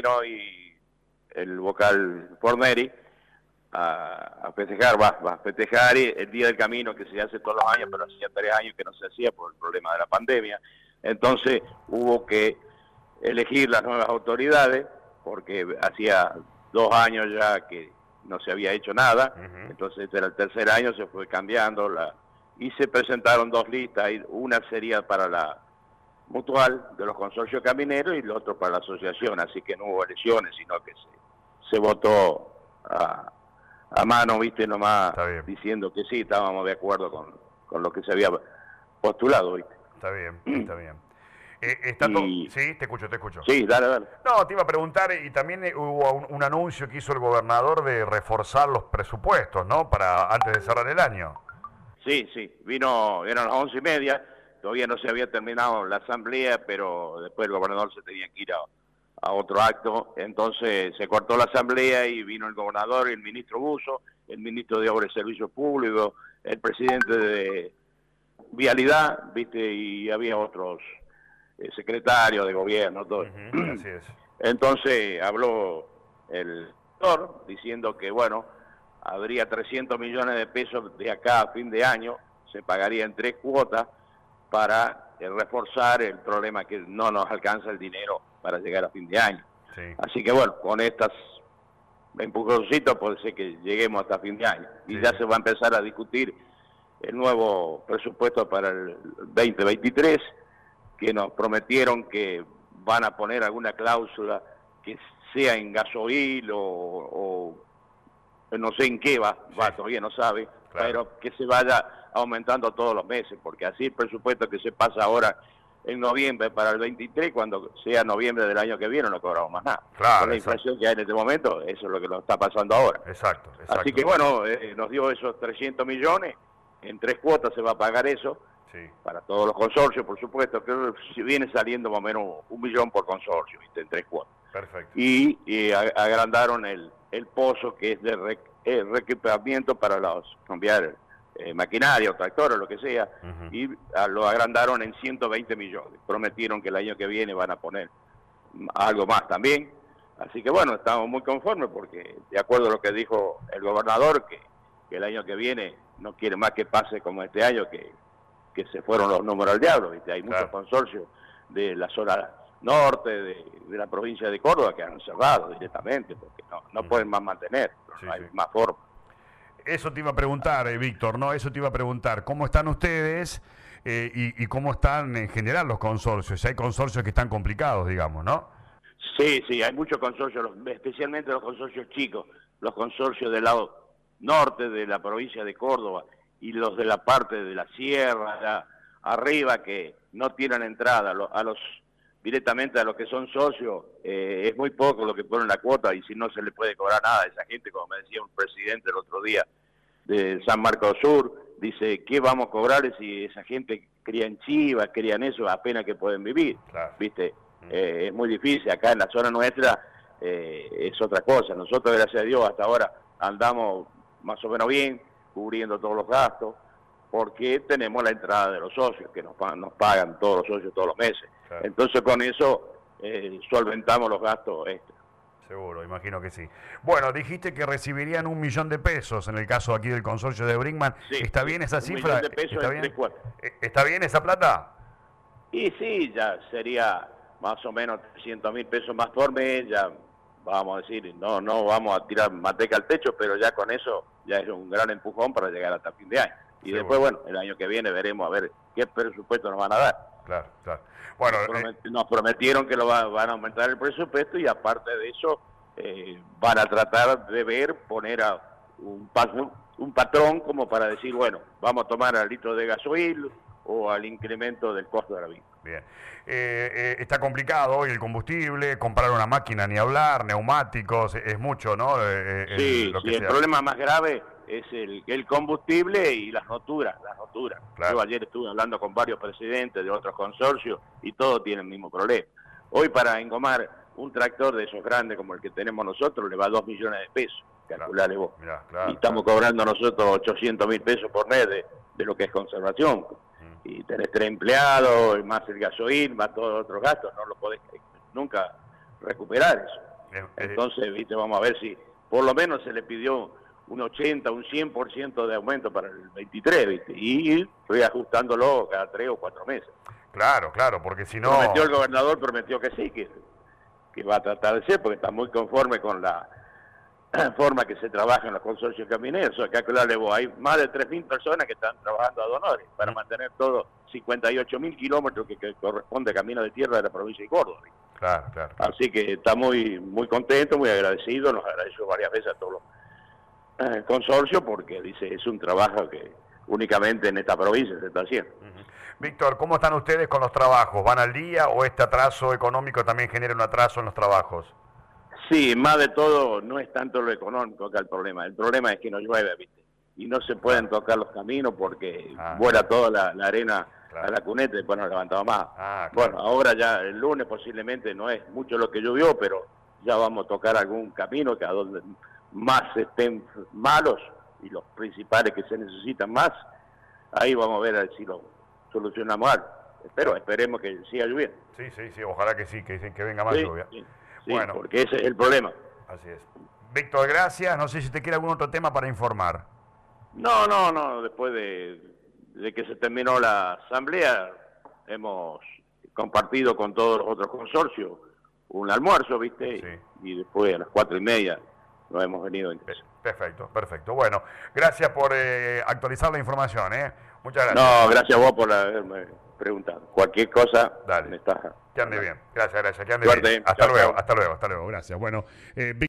vino y el vocal Forneri a festejar, va a festejar el Día del Camino que se hace todos los años, pero hacía 3 años que no se hacía por el problema de la pandemia. Entonces hubo que elegir las nuevas autoridades, porque hacía 2 años ya que no se había hecho nada, entonces este era el tercer año, se fue cambiando y se presentaron 2 listas, una sería para la mutual de los consorcios camineros y el otro para la asociación, así que no hubo elecciones, sino que se votó a mano, viste, nomás diciendo que sí, estábamos de acuerdo con lo que se había postulado, viste. Está bien, está bien. Sí, te escucho. Sí, dale. No, te iba a preguntar, y también hubo un anuncio que hizo el gobernador de reforzar los presupuestos, ¿no? Para antes de cerrar el año. Sí, eran las 11:30, todavía no se había terminado la asamblea, pero después el gobernador se tenía que ir a otro acto, entonces se cortó la asamblea y vino el gobernador y el ministro Busso, el ministro de Obras y Servicios Públicos, el presidente de Vialidad, viste, y había otros secretarios de gobierno, todo. Así es. Entonces habló el doctor diciendo que, bueno, habría 300 millones de pesos de acá a fin de año, se pagaría en 3 cuotas para reforzar el problema que no nos alcanza el dinero para llegar a fin de año. Sí. Así que bueno, con estas empujoncitos puede ser que lleguemos hasta fin de año. Y ya se va a empezar a discutir el nuevo presupuesto para el 2023, que nos prometieron que van a poner alguna cláusula que sea en gasoil o no sé en qué va, todavía no sabe, claro, pero que se vaya aumentando todos los meses, porque así el presupuesto que se pasa ahora en noviembre para el 23, cuando sea noviembre del año que viene no cobramos más nada. Claro, con la inflación que hay en este momento, eso es lo que nos está pasando ahora. Exacto. Así que bueno, nos dio esos 300 millones, en 3 cuotas se va a pagar eso, para todos los consorcios, por supuesto, que viene saliendo más o menos 1 millón por consorcio, ¿viste? En 3 cuotas. Perfecto. Y agrandaron el pozo que es de reequipamiento para cambiar maquinaria o tractores, lo que sea, y lo agrandaron en 120 millones. Prometieron que el año que viene van a poner algo más también. Así que bueno, estamos muy conformes porque, de acuerdo a lo que dijo el gobernador, que el año que viene no quiere más que pase como este año, que se fueron los números al diablo, ¿viste? Hay muchos consorcios de la zona norte, de la provincia de Córdoba, que han cerrado directamente, porque no pueden más mantener, no hay más forma. Eso te iba a preguntar, Víctor, ¿no? Eso te iba a preguntar, ¿cómo están ustedes y cómo están en general los consorcios? Hay consorcios que están complicados, digamos, ¿no? Sí, hay muchos consorcios, especialmente los consorcios chicos, los consorcios del lado norte de la provincia de Córdoba y los de la parte de la sierra, allá arriba, que no tienen entrada directamente a los que son socios, es muy poco lo que ponen la cuota y si no se le puede cobrar nada a esa gente, como me decía un presidente el otro día de San Marcos Sur, dice, ¿qué vamos a cobrarles si esa gente crían chivas, crían eso, apenas que pueden vivir? Claro. ¿Viste? Es muy difícil, acá en la zona nuestra es otra cosa. Nosotros, gracias a Dios, hasta ahora andamos más o menos bien, cubriendo todos los gastos, porque tenemos la entrada de los socios, que nos pagan todos los socios todos los meses. Claro. Entonces con eso solventamos los gastos extras. Seguro, imagino que sí. Bueno, dijiste que recibirían 1 millón de pesos en el caso aquí del consorcio de Brinkmann. Sí, ¿está bien esa cifra? 1 millón de pesos ¿Está bien? ¿Está bien esa plata? Y sí, ya sería más o menos 300.000 pesos más por mes, ya vamos a decir, no vamos a tirar manteca al techo, pero ya con eso ya es un gran empujón para llegar hasta fin de año. Y después, bueno, el año que viene veremos a ver qué presupuesto nos van a dar. Claro. Bueno, nos prometieron que van a aumentar el presupuesto y aparte de eso van a tratar de poner a un patrón como para decir, bueno, vamos a tomar al litro de gasoil o al incremento del costo de la vida. Bien. Está complicado hoy el combustible, comprar una máquina ni hablar, neumáticos, es mucho, ¿no? Sí, el problema más grave es el combustible y las roturas. Claro. Yo ayer estuve hablando con varios presidentes de otros consorcios y todos tienen el mismo problema. Hoy para engomar un tractor de esos grandes como el que tenemos nosotros le va 2 millones de pesos, calculale vos. Claro, y estamos cobrando nosotros 800.000 pesos por mes de lo que es conservación. Y tenés 3 empleados, más el gasoil, más todos los otros gastos, no lo podés nunca recuperar eso. Entonces, viste, vamos a ver si por lo menos se le pidió un 80, un 100% de aumento para el 23, viste, y estoy ajustándolo cada 3 o 4 meses. Claro, claro, porque si no... Prometió el gobernador, prometió que sí, que va a tratar de ser, porque está muy conforme con la forma que se trabaja en los consorcios camineros. O sea, que aclararle vos, hay más de 3.000 personas que están trabajando a donores para mantener todo 58.000 kilómetros que corresponde a camino de tierra de la provincia de Córdoba. Claro, claro. Así que está muy contento, muy agradecido, nos agradeció varias veces a todos los consorcios, porque dice, es un trabajo que únicamente en esta provincia se está haciendo. Víctor, ¿cómo están ustedes con los trabajos? ¿Van al día o este atraso económico también genera un atraso en los trabajos? Sí, más de todo no es tanto lo económico que el problema es que no llueve, ¿viste? Y no se pueden tocar los caminos porque vuela toda la arena a la cuneta y después no levantamos más. Claro. Bueno, ahora ya el lunes posiblemente no es mucho lo que llovió, pero ya vamos a tocar algún camino que a donde más estén malos y los principales que se necesitan más, ahí vamos a ver si lo solucionamos algo. Esperemos que siga lloviendo. Sí, ojalá que sí, que venga más lluvia. Sí, bueno, porque ese es el problema. Así es. Víctor, gracias. No sé si te quiere algún otro tema para informar. No. Después de que se terminó la asamblea, hemos compartido con todos los otros consorcios un almuerzo, ¿viste? Sí. Y después a las 4:30 nos hemos venido en casa. Perfecto. Bueno, gracias por actualizar la información, ¿eh? Muchas gracias. No, gracias a vos por haberme preguntado. Cualquier cosa, dale. me estás... Que ande bien. Gracias. Que ande Suerte. bien. Hasta luego. Gracias. Bueno,